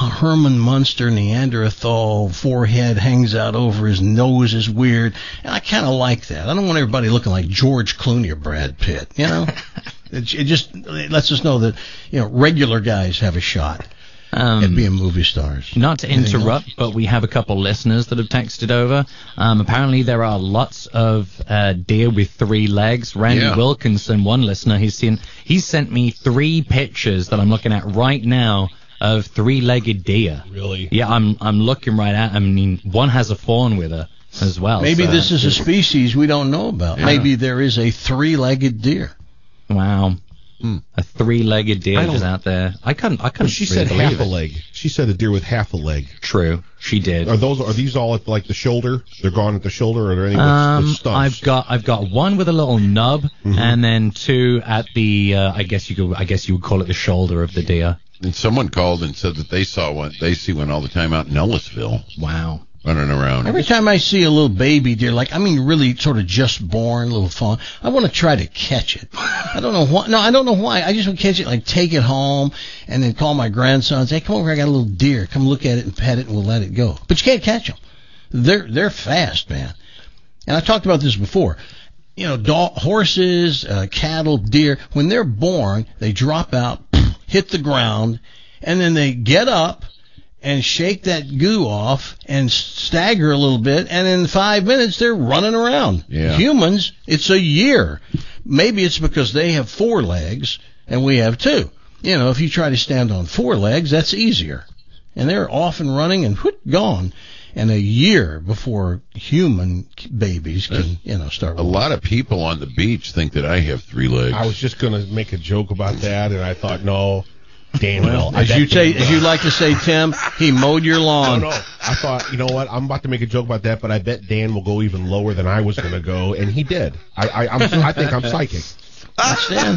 Herman Munster Neanderthal forehead hangs out over his nose is weird, and I kind of like that. I don't want everybody looking like George Clooney or Brad Pitt, you know? it, it just it lets us know that, you know, regular guys have a shot Um, at being movie stars. Not to Anything interrupt, else? but we have a couple listeners that have texted over. Um, apparently there are lots of uh, deer with three legs. Randy Yeah. Wilkinson, one listener, he's seen, he sent me three pictures that I'm looking at right now of three-legged deer. Really? Yeah, I'm I'm looking right at. I mean, one has a fawn with her as well. Maybe so- this is a species we don't know about. Yeah. Maybe there is a three-legged deer. Wow. Hmm. A three-legged deer I don't- is out there. I couldn't. I couldn't. Well, she really said believe half a it. leg. She said a deer with half a leg. True, she did. Are those? Are these all at like the shoulder? They're gone at the shoulder, or are there any with, Um, with stumps? I've got I've got one with a little nub, Mhm. and then two at the uh, I guess you could I guess you would call it the shoulder of the deer. And someone called and said that they saw one. They see one all the time out in Ellisville. Wow. Running around. Every time I see a little baby deer, like, I mean, really sort of just born, little fawn, I want to try to catch it. I don't know why. No, I don't know why. I just want to catch it, like, take it home, and then call my grandson and say, come over, I got a little deer. Come look at it and pet it, and we'll let it go. But you can't catch them. They're, they're fast, man. And I talked about this before. You know, dog, horses, uh, cattle, deer, when they're born, they drop out, hit the ground, and then they get up, and shake that goo off and stagger a little bit, and in five minutes they're running around. Yeah. Humans, it's a year. Maybe it's because they have four legs and we have two. You know, if you try to stand on four legs, that's easier. And they're off and running and whoop, gone. And a year before human babies can, you know, start. A lot of people on the beach think that I have three legs. I was just gonna make a joke about that, and I thought, no, Dan will. I As bet you say, Dan as will. you like to say, Tim, he mowed your No, lawn. no. I thought, you know what? I'm about to make a joke about that, but I bet Dan will go even lower than I was going to go, and he did. I, I, I'm, I think I'm psychic. That's Dan.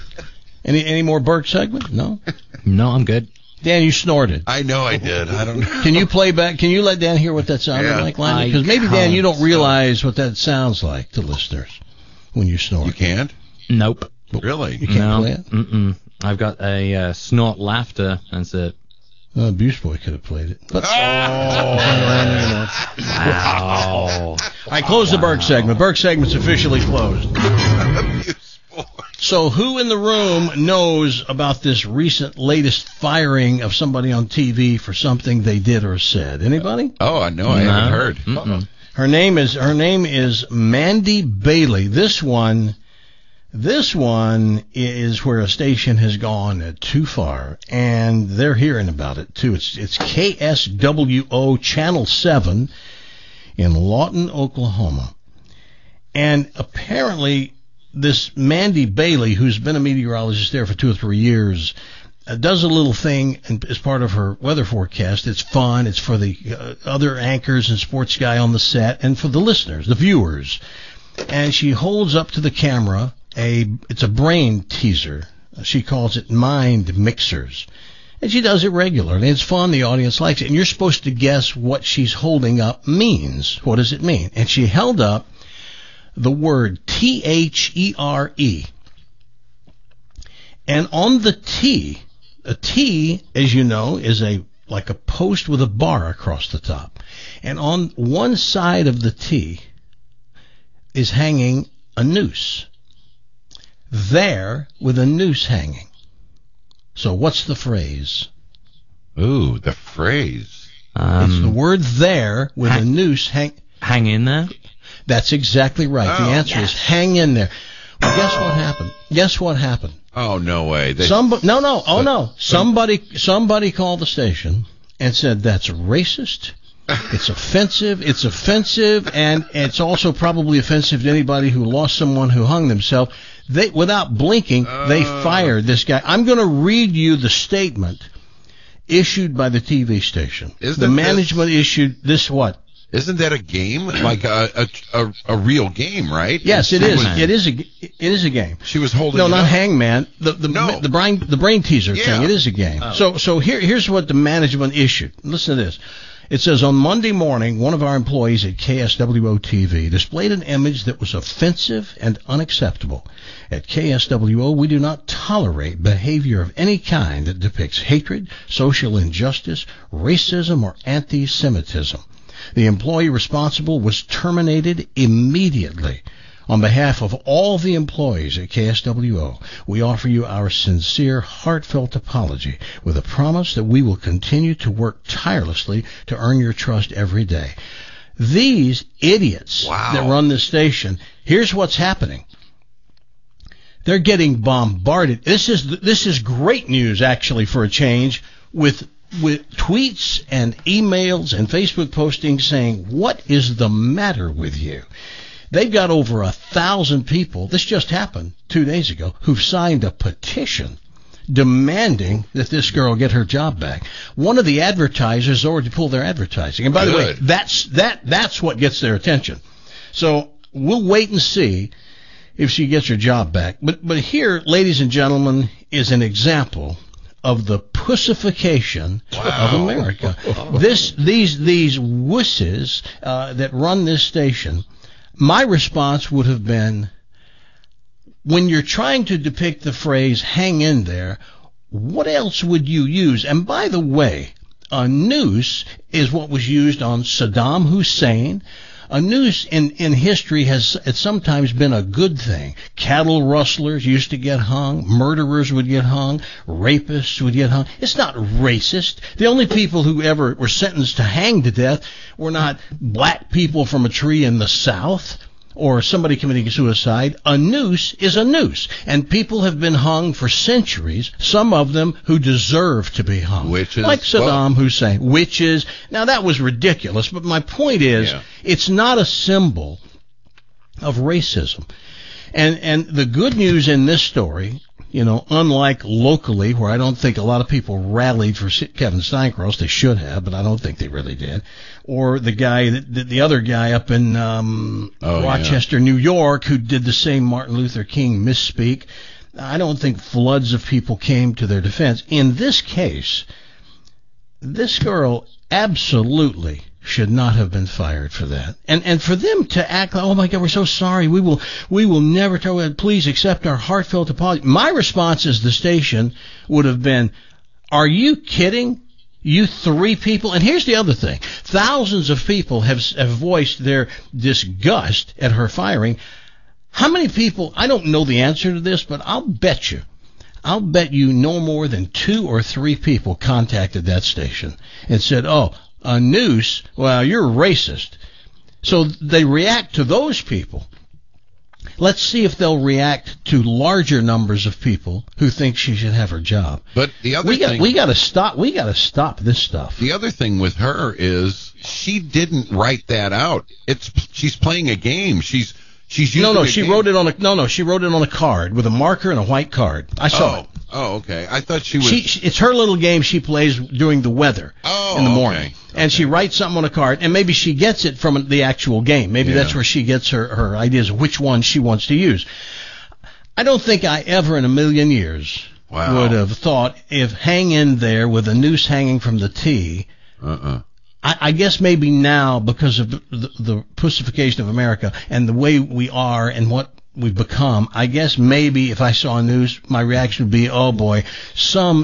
Any any more Burke segment? No. No, I'm good. Dan, you snorted. I know I did. I don't know. Can you play back? Can you let Dan hear what that sounded Yeah. like, Lonnie? I Because maybe, Dan, you don't can't. realize what that sounds like to listeners when you snort. You can't? Nope. Really? You can't no. play it? Mm-mm. I've got a uh, snort laughter. That's it. Uh, Abuse Boy could have played it. But Wow. I close the Burke segment. Burke segment's officially closed. So who in the room knows about this recent latest firing of somebody on T V for something they did or said? Anybody? Oh, I know. I No. haven't heard. Mm-mm. Her name is her name is Mandy Bailey. This one This one is where a station has gone too far, and they're hearing about it too. It's it's K S W O Channel seven in Lawton, Oklahoma. And apparently this Mandy Bailey, who's been a meteorologist there for two or three years, uh, does a little thing as part of her weather forecast. It's fun. It's for the uh, other anchors and sports guy on the set and for the listeners, the viewers. And she holds up to the camera a it's a brain teaser. She calls it Mind Mixers. And she does it regularly. It's fun. The audience likes it. And you're supposed to guess what she's holding up means. What does it mean? And she held up the word T H E R E. And on the T, a T, as you know, is a like a post with a bar across the top. And on one side of the T is hanging a noose. There with a noose hanging. So what's the phrase? Ooh, the phrase. Um, It's the word there with hang- a noose hang. Hang in there. That's exactly right. Oh, the answer yes. is hang in there. Well, guess what happened? Guess what happened? Oh, no way. They, Somebody, no, no, oh no. Somebody, somebody called the station and said that's racist. It's offensive. It's offensive, and it's also probably offensive to anybody who lost someone who hung themselves. They, without blinking, they fired this guy. I'm going to read you the statement issued by the T V station. Isn't the this- management issued this what? Isn't that a game? Like a a, a, a real game, right? Yes, it She is. was- It is a. It is a game. She was holding No, it not up. Hangman. The the No. the brain the brain teaser Yeah. thing. It is a game. Oh. So so here here's what the management issued. Listen to this. It says, on Monday morning, one of our employees at K S W O T V displayed an image that was offensive and unacceptable. At K S W O, we do not tolerate behavior of any kind that depicts hatred, social injustice, racism, or anti-Semitism. The employee responsible was terminated immediately. On behalf of all the employees at K S W O, we offer you our sincere, heartfelt apology with a promise that we will continue to work tirelessly to earn your trust every day. These idiots wow. that run this station, here's what's happening. They're getting bombarded. This is this is great news, actually, for a change, with with tweets and emails and Facebook postings saying, what is the matter with you? They've got over a thousand people, this just happened two days ago, who've signed a petition demanding that this girl get her job back. One of the advertisers already pulled their advertising. And by Good. the way, that's that that's what gets their attention. So we'll wait and see if she gets her job back. But but here, ladies and gentlemen, is an example of the pussification wow. of America. This these these wusses uh, that run this station. My response would have been, when you're trying to depict the phrase hang in there, what else would you use? And by the way, a noose is what was used on Saddam Hussein. A noose in, in history has it's sometimes been a good thing. Cattle rustlers used to get hung. Murderers would get hung. Rapists would get hung. It's not racist. The only people who ever were sentenced to hang to death were not black people from a tree in the South or somebody committing suicide. A noose is a noose. And people have been hung for centuries, some of them who deserve to be hung. Witches. Like Saddam well, Hussein. Witches. Now, that was ridiculous, but my point is, yeah. it's not a symbol of racism. And and the good news in this story, you know, unlike locally, where I don't think a lot of people rallied for Kevin Steincross, they should have, but I don't think they really did, or the guy, the, the other guy up in um, oh, Rochester, yeah. New York, who did the same Martin Luther King misspeak. I don't think floods of people came to their defense. In this case, this girl absolutely should not have been fired for that. And and for them to act like, oh my God, we're so sorry, we will we will never tell you, please accept our heartfelt apology. My response as the station would have been, are you kidding? You three people? And here's the other thing. Thousands of people have, have voiced their disgust at her firing. How many people, I don't know the answer to this, but I'll bet you, I'll bet you no more than two or three people contacted that station and said, oh, a noose, well, you're racist. So they react to those people. Let's see if they'll react to larger numbers of people who think she should have her job. But the other we got, thing, we got to stop. We got to stop this stuff. The other thing with her is she didn't write that out. It's she's playing a game. She's she's using no no a she game. wrote it on a no no she wrote it on a card with a marker and a white card. I saw oh. it. Oh, okay. I thought she was. She, she, it's her little game she plays during the weather oh, in the morning. Okay. And okay. she writes something on a card, and maybe she gets it from the actual game. Maybe yeah. that's where she gets her, her ideas of which one she wants to use. I don't think I ever in a million years wow. would have thought if hang in there with a noose hanging from the T. Uh-uh. I, I guess maybe now, because of the, the pussification of America and the way we are and what we've become, I guess maybe if I saw news, my reaction would be, oh boy, some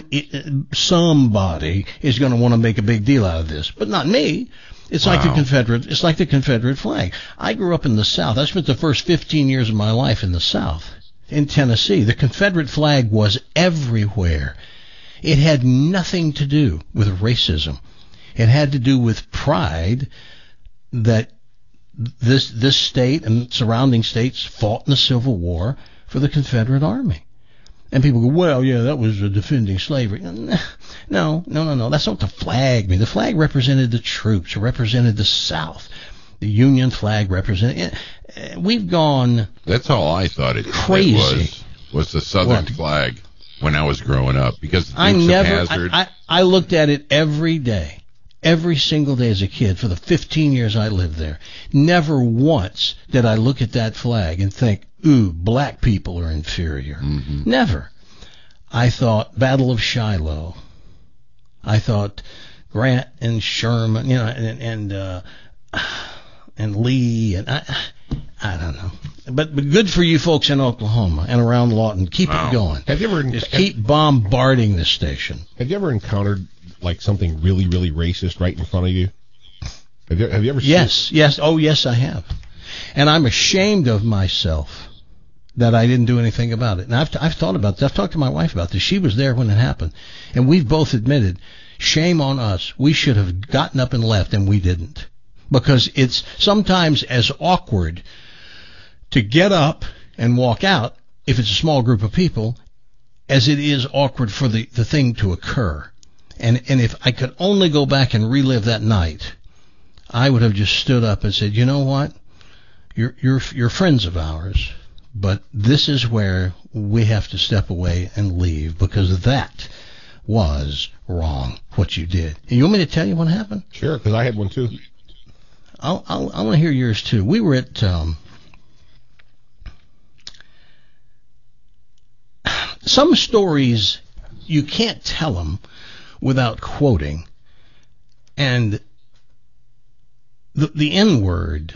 somebody is going to want to make a big deal out of this, but not me. It's wow. like the Confederate. It's like the Confederate flag. I grew up in the South. I spent the first fifteen years of my life in the South, in Tennessee. The Confederate flag was everywhere. It had nothing to do with racism. It had to do with pride that this this state and surrounding states fought in the Civil War for the Confederate Army. And people go, well, yeah, that was defending slavery. No, no, no, no. That's not what the flag meant. The flag represented the troops. It represented the South. The Union flag represented. We've gone. That's all I thought it, crazy. it was was the Southern what? flag when I was growing up, because the I Dukes never. of Hazzard. I, I, I looked at it every day. Every single day as a kid for the fifteen years I lived there. Never once did I look at that flag and think, ooh, black people are inferior. Mm-hmm. Never. I thought Battle of Shiloh. I thought Grant and Sherman, you know, and and uh, and Lee, and I, I don't know. But but good for you folks in Oklahoma and around Lawton. Keep wow. it going. Have you ever just keep bombarding the station? Have you ever encountered like something really really racist right in front of you? Have you, have you ever? Yes, seen yes. Oh, yes, I have. And I'm ashamed of myself that I didn't do anything about it. And I've I've thought about this. I've talked to my wife about this. She was there when it happened, and we've both admitted, shame on us. We should have gotten up and left, and we didn't, because it's sometimes as awkward to get up and walk out if it's a small group of people as it is awkward for the, the thing to occur. And and if I could only go back and relive that night, I would have just stood up and said, you know what? You're you're you're friends of ours, but this is where we have to step away and leave, because that was wrong, what you did. And you want me to tell you what happened? Sure, because I had one too. I'll, I'll, I want to hear yours too. We were at um, some stories, you can't tell them without quoting, and the, the N-word,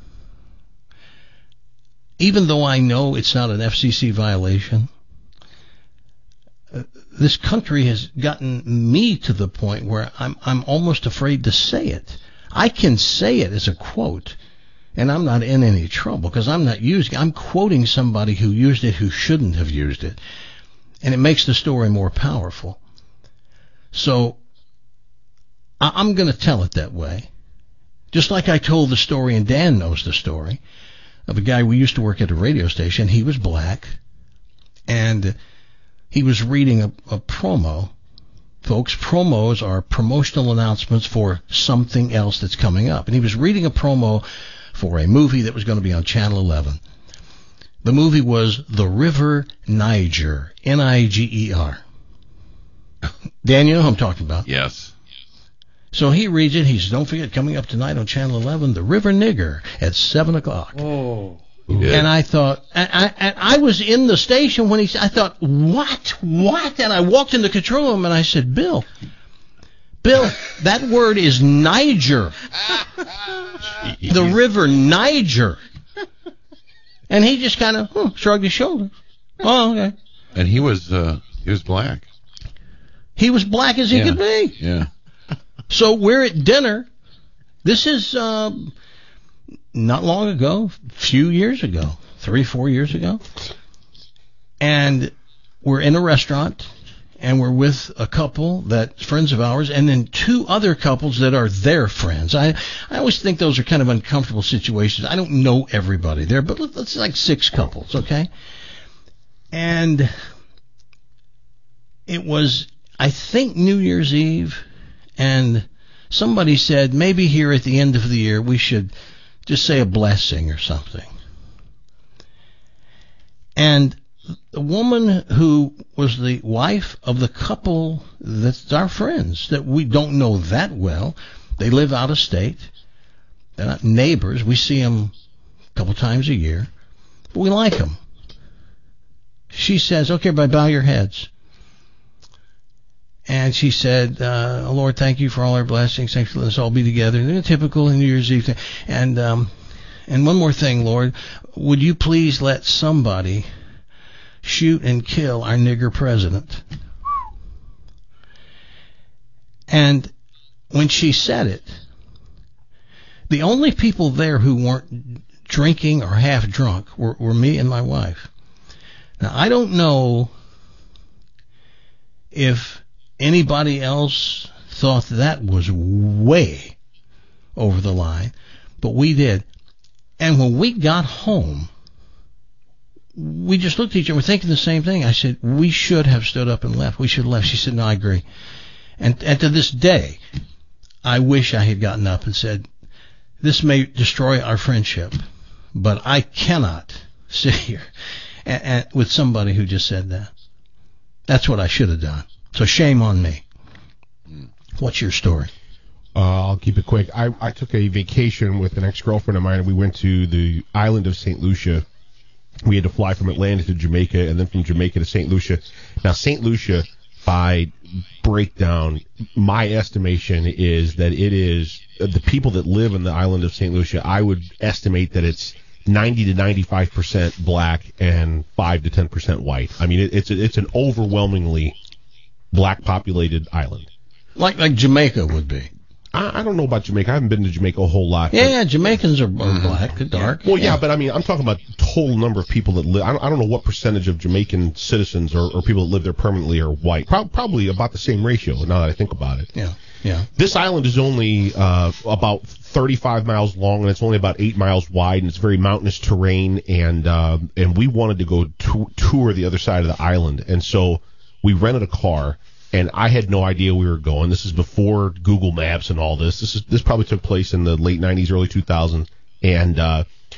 even though I know it's not an F C C violation, uh, this country has gotten me to the point where I'm I'm almost afraid to say it. I can say it as a quote, and I'm not in any trouble because I'm not using. I'm quoting somebody who used it who shouldn't have used it, and it makes the story more powerful. So I, I'm going to tell it that way, just like I told the story, and Dan knows the story, of a guy we used to work at a radio station. He was black, and he was reading a, a promo. Folks, promos are promotional announcements for something else that's coming up. And he was reading a promo for a movie that was going to be on Channel eleven. The movie was The River Niger, N I G E R. Dan, you know who I'm talking about? Yes. So he reads it. He says, don't forget, coming up tonight on Channel eleven, The River Nigger at seven o'clock. Oh. And I thought, and I, and I was in the station when he said, I thought, what, what? And I walked in the control room and I said, Bill, Bill, that word is Niger. The River Niger. And he just kind of hmm, shrugged his shoulders. Oh, okay. And he was, uh, he was black. He was black as he yeah. could be. Yeah. So we're at dinner. This is, um, not long ago, a few years ago, three, four years ago. And we're in a restaurant, and we're with a couple that's friends of ours, and then two other couples that are their friends. I, I always think those are kind of uncomfortable situations. I don't know everybody there, but let's like six couples, okay? And it was, I think, New Year's Eve, and somebody said, maybe here at the end of the year we should just say a blessing or something. And the woman who was the wife of the couple that's our friends, that we don't know that well, they live out of state, they're not neighbors, we see them a couple times a year, but we like them. She says, okay, everybody bow your heads. And she said, uh, oh, Lord, thank you for all our blessings. Thanks for letting us all be together. And a typical New Year's Eve thing. And, um, and one more thing, Lord, would you please let somebody shoot and kill our nigger president? And when she said it, the only people there who weren't drinking or half drunk were, were me and my wife. Now, I don't know if anybody else thought that was way over the line, but we did. And when we got home, we just looked at each other. We're thinking the same thing. I said, we should have stood up and left. We should have left. She said, no, I agree. And, and to this day, I wish I had gotten up and said, this may destroy our friendship, but I cannot sit here and, and, with somebody who just said that. That's what I should have done. So shame on me. What's your story? Uh, I'll keep it quick. I, I took a vacation with an ex-girlfriend of mine, and we went to the island of Saint Lucia. We had to fly from Atlanta to Jamaica, and then from Jamaica to Saint Lucia. Now, Saint Lucia, by breakdown, my estimation is that it is uh, the people that live in the island of Saint Lucia. I would estimate that it's ninety to ninety-five percent black and five to ten percent white. I mean, it, it's a, it's an overwhelmingly black populated island, like like Jamaica would be. I, I don't know about Jamaica. I haven't been to Jamaica a whole lot. Yeah, yeah, Jamaicans are, are black, they're dark. Well, yeah, yeah, but I mean, I'm talking about total number of people that live. I don't, I don't know what percentage of Jamaican citizens or, or people that live there permanently are white. Pro- probably about the same ratio. Now that I think about it. Yeah, yeah. This island is only uh, about thirty-five miles long, and it's only about eight miles wide, and it's very mountainous terrain. And uh, and we wanted to go to- tour the other side of the island, and so we rented a car. And I had no idea we were going. This is before Google Maps and all this. This is this probably took place in the late nineties, early two thousands. And uh,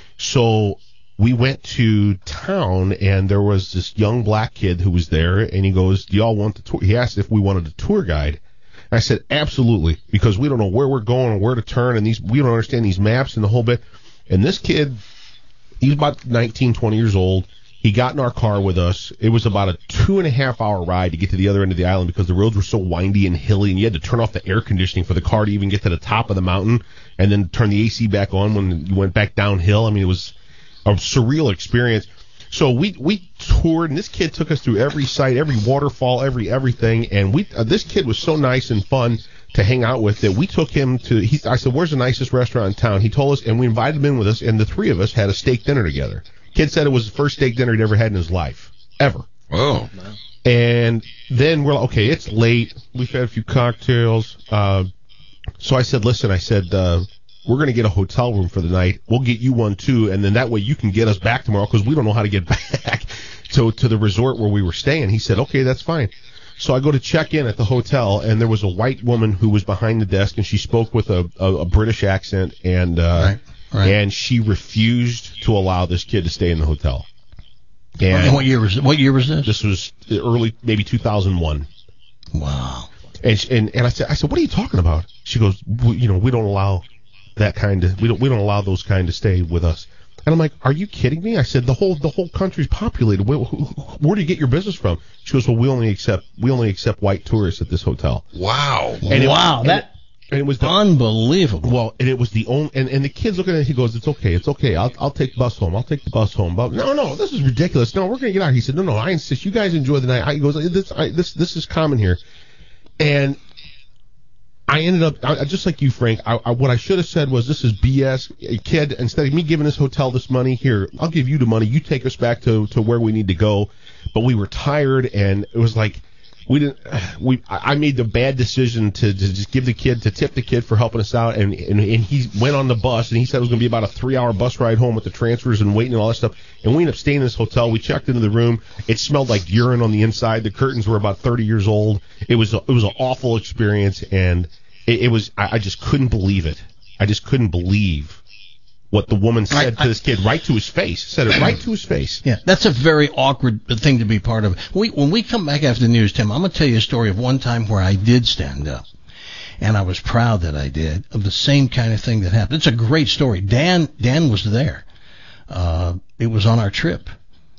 so we went to town, and there was this young black kid who was there, and he goes, "Do y'all want the tour?" He asked if we wanted a tour guide. And I said, "Absolutely," because we don't know where we're going or where to turn, and these we don't understand these maps and the whole bit. And this kid, he's about nineteen, twenty years old. He got in our car with us. It was about a two and a half hour ride to get to the other end of the island because the roads were so windy and hilly, and you had to turn off the air conditioning for the car to even get to the top of the mountain, and then turn the A C back on when you went back downhill. I mean, it was a surreal experience. So we we toured, and this kid took us through every site, every waterfall, every everything, and we uh, this kid was so nice and fun to hang out with that we took him to. He, I said, "Where's the nicest restaurant in town?" He told us, and we invited him in with us, and the three of us had a steak dinner together. Kid said it was the first steak dinner he'd ever had in his life, ever. Oh. And then we're like, okay, it's late. We've had a few cocktails. Uh, so I said, listen, I said, uh, we're going to get a hotel room for the night. We'll get you one, too, and then that way you can get us back tomorrow because we don't know how to get back to, to the resort where we were staying. He said, okay, that's fine. So I go to check in at the hotel, and there was a white woman who was behind the desk, and she spoke with a, a, a British accent, and uh, right. Right. and she refused to allow this kid to stay in the hotel. And, and what year was what year was this? This was early, maybe two thousand one. Wow. And she, and and I said, I said, what are you talking about? She goes, we, you know, we don't allow that kind of we don't we don't allow those kind to stay with us. And I'm like, are you kidding me? I said, the whole the whole country's populated. Where, where do you get your business from? She goes, well, we only accept we only accept white tourists at this hotel. Wow. And it, wow. And that. It, And it was the, unbelievable. Well, and it was the only, and, and the kid's looking at it. He goes, "It's okay, it's okay. I'll I'll take the bus home. I'll take the bus home." But no, no, this is ridiculous. No, we're gonna get out. He said, "No, no, I insist. You guys enjoy the night." I, he goes, "This, I, this, this is common here." And I ended up, I, just like you, Frank. I, I, what I should have said was, "This is B S, kid. Instead of me giving this hotel this money, here, I'll give you the money. You take us back to to where we need to go." But we were tired, and it was like. We didn't. We. I made the bad decision to, to just give the kid to tip the kid for helping us out, and, and and he went on the bus, and he said it was going to be about a three-hour bus ride home with the transfers and waiting and all that stuff. And we ended up staying in this hotel. We checked into the room. It smelled like urine on the inside. The curtains were about thirty years old. It was a, it was an awful experience, and it, it was. I, I just couldn't believe it. I just couldn't believe what the woman said I, to this kid right to his face. Said it right to his face. Yeah, that's a very awkward thing to be part of. We, when we come back after the news, Tim, I'm going to tell you a story of one time where I did stand up. And I was proud that I did, of the same kind of thing that happened. It's a great story. Dan Dan was there. Uh, it was on our trip.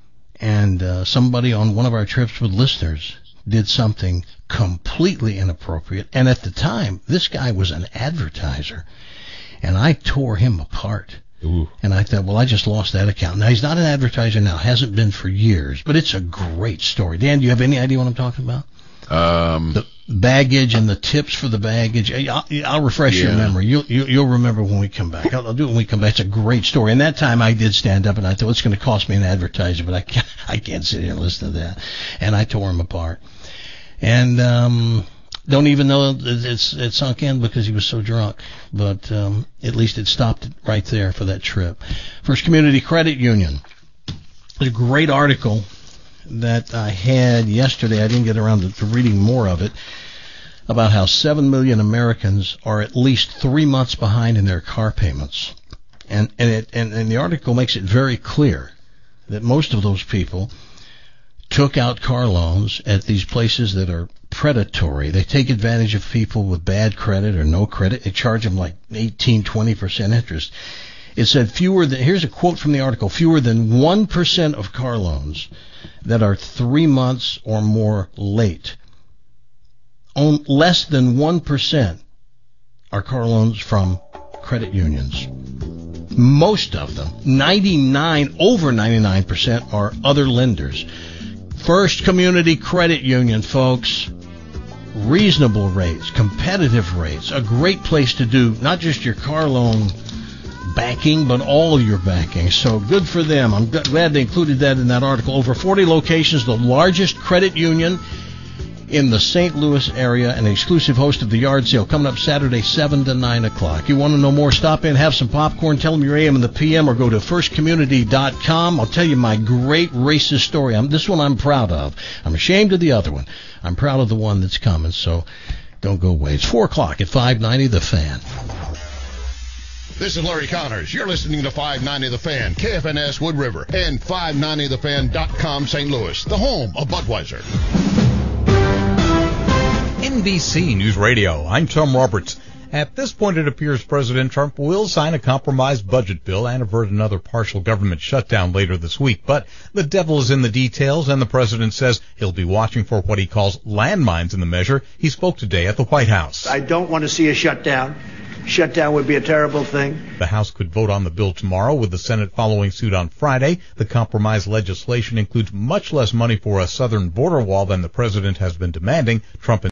And uh, somebody on one of our trips with listeners did something completely inappropriate. And at the time, this guy was an advertiser. And I tore him apart. Ooh. And I thought, well, I just lost that account. Now, he's not an advertiser now. Hasn't been for years. But it's a great story. Dan, do you have any idea what I'm talking about? Um, the baggage and the tips for the baggage. I'll, I'll refresh yeah. your memory. You'll, you'll remember when we come back. I'll, I'll do it when we come back. It's a great story. And that time I did stand up, and I thought, it's going to cost me an advertiser, but I can't, I can't sit here and listen to that. And I tore him apart. And... um Don't even know it's it sunk in because he was so drunk. But um, at least it stopped it right there for that trip. First Community Credit Union. There's a great article that I had yesterday. I didn't get around to, to reading more of it about how seven million Americans are at least three months behind in their car payments. And and, it, and, and the article makes it very clear that most of those people took out car loans at these places that are predatory. They take advantage of people with bad credit or no credit. They charge them like eighteen, twenty percent interest. It said fewer than, here's a quote from the article, fewer than one percent of car loans that are three months or more late on less than one percent are car loans from credit unions. Most of them, ninety-nine, over ninety-nine percent, are other lenders. First Community Credit Union, folks. Reasonable rates, competitive rates, a great place to do not just your car loan backing, but all of your backing. So good for them. I'm g- glad they included that in that article. Over forty locations, the largest credit union in the Saint Louis area, an exclusive host of the yard sale coming up Saturday, seven to nine o'clock. You want to know more? Stop in, have some popcorn, tell them your A M and the P M, or go to first community dot com. I'll tell you my great racist story. I'm, this one I'm proud of. I'm ashamed of the other one. I'm proud of the one that's coming, so don't go away. It's four o'clock at five ninety The Fan. This is Larry Connors. You're listening to five ninety The Fan, K F N S Wood River, and five ninety the fan dot com Saint Louis, the home of Budweiser. N B C News Radio, I'm Tom Roberts. At this point, it appears President Trump will sign a compromise budget bill and avert another partial government shutdown later this week. But the devil is in the details, and the president says he'll be watching for what he calls landmines in the measure. He spoke today at the White House. I don't want to see a shutdown. Shutdown would be a terrible thing. The House could vote on the bill tomorrow, with the Senate following suit on Friday. The compromise legislation includes much less money for a southern border wall than the president has been demanding. Trump